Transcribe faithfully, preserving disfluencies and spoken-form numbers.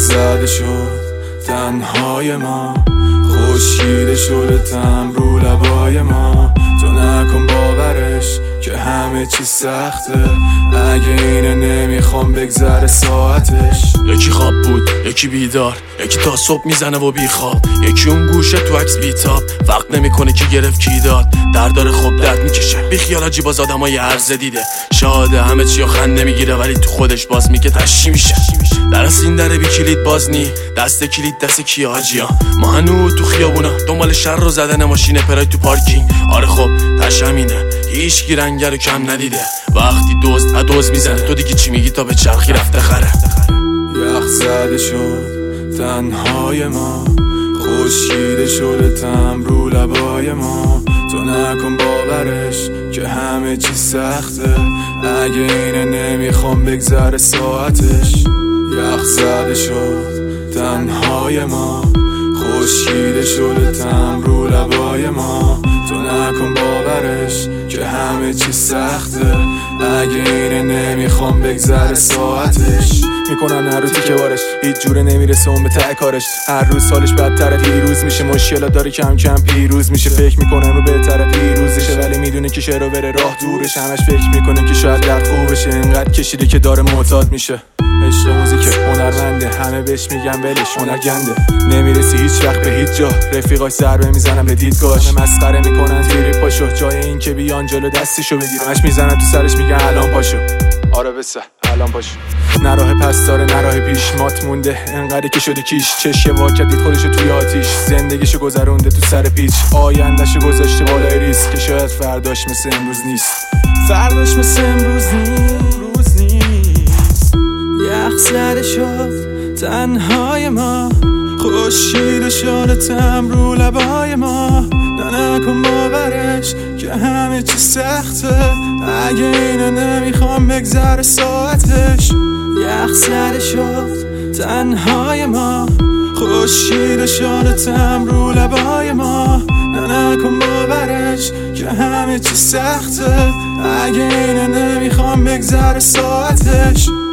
زده شد تنهای ما، خشکیده شده تم رو لبای ما. تو نکن باورش که همه چی سخته، اگه اینه نمیخوام بگذره ساعتش. یکی خواب بود یکی بیدار، یکی تا صبح میزنه و بیخواب، یکی اون گوشه تو عکس بیتاب. فرق نمیکنه کی گرفت کی داد، در داره خوب درد میکشه. بی خیالاجی باز آدمای عرضه دیده، شاده همه چی خنده میگیره ولی تو خودش باز میگه تشی میشه. در از این دره بی کلید باز نی، دست کلید دست کی آجیا. ما هنوز تو خیابونا دنبال شر رو زدن ماشین پراید تو پارکینگ. آره خب تشمینه هیچ کی رنگ رو کم ندیده، وقتی دوست دوز میزنه تو دیگه چی میگی تا به چرخی رفته خره. یخ زده شد تنهای ما، خشکیده شده تم رو لبای ما. تو نکن باورش که همه چی سخته، اگه اینه نمیخوام بگذره ساعتش. یخ زده شد تنهای ما، خشکیده شده تم رو لبای ما. تو نکن باورش که همه چی سخته، اگه اینه نمیخوام بگذره ساعتش. میکنن هر روزی که بارش هیچ جوره نمیرسه اون به ته کارش، هر روز حالش بدتره پیروز میشه، مشکلات داره کم کم پیروز میشه. فکر میکنه رو بهتره پیروزشه ولی میدونه که شروع بره راه دورش. همش فکر میکنه که شاید درد خوبشه، اینقدر کشیده که داره معتاد میشه. عشق موزیک هنرمنده، همه بهش میگن ولش هنرگنده. نمیرسی هیچ وقت به هیچ جا، رفیقاش ضربه میزنن به دیدگاش. همه مسخره میکنن زیری پاشو، جای این که بیان جلو دستشو بگیرن. همش میزنن تو سرش میگن الان پاشو. آره بسه الان پاشو. نه راه پس داره نه راه پیش، مات مونده انقدر که شده کیش. چشیه واکد دید خودشو توی آتیش، زندگیشو گذرونده تو سر پیچ. آیندهشو گذاشته بالای ریسک که شاید فرداش مثل امروز نیست. فرداش مثل امروز نیست. یخ زده شد تنهای ما، خشکیده شده تم رو لبای ما. نه نکن باورش که همه چی سخته، اگه اینو نمیخوام بگذره ساعتش. یخ زده شد تنهای ما، خشکیده شده تم رو لبای ما. نه نکن باورش که همه چی سخته، اگه اینو نمیخوام بگذره ساعتش.